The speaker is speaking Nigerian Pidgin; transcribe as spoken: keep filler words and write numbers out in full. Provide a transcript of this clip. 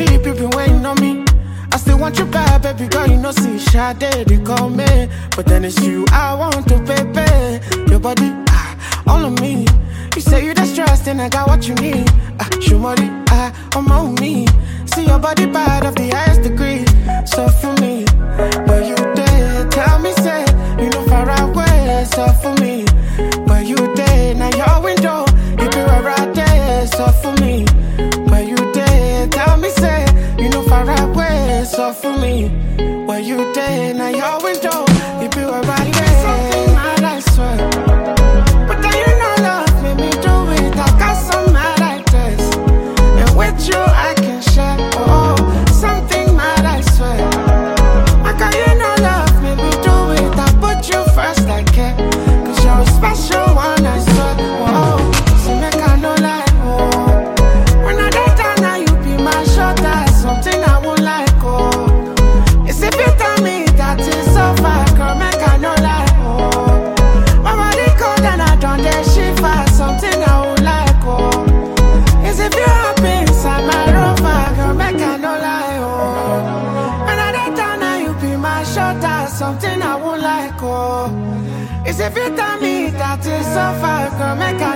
sleep, you been waiting on me. I still want you back, baby girl, you know, see, Sade, they call me. But then it's you I want to, baby. Your body, ah, all of me. You say you the stressed and I got what you need. Ah, show money, ah, I'm on me. See your body bad of the highest degree. So for me, but you did tell me, say, you know, far away. So for me, but you did, now your window, you be right there. So for me, but you did tell me, say, you know, far away. So for me, but you did, now your window, you be right there. Something mad, I swear. But then you know love made me do it. I got some mad like this, and with you I can share. Oh, something mad, I swear. I got you know love made me do it. I put you first, I care, cause you're a special one, I swear. Oh, so make I no lie. Oh, when I get down now you be my shoulder. Something I won't like. Oh, it's if you tell me that it's so far, girl, make I no lie. Oh, my body cold and I don't dare shiver. Something I won't like. Oh, it's if you happy inside my rover, girl, make I no lie. Oh, when I get down now you be my shoulder. Something I won't like. Oh, it's if you tell me that it's so far, girl, make I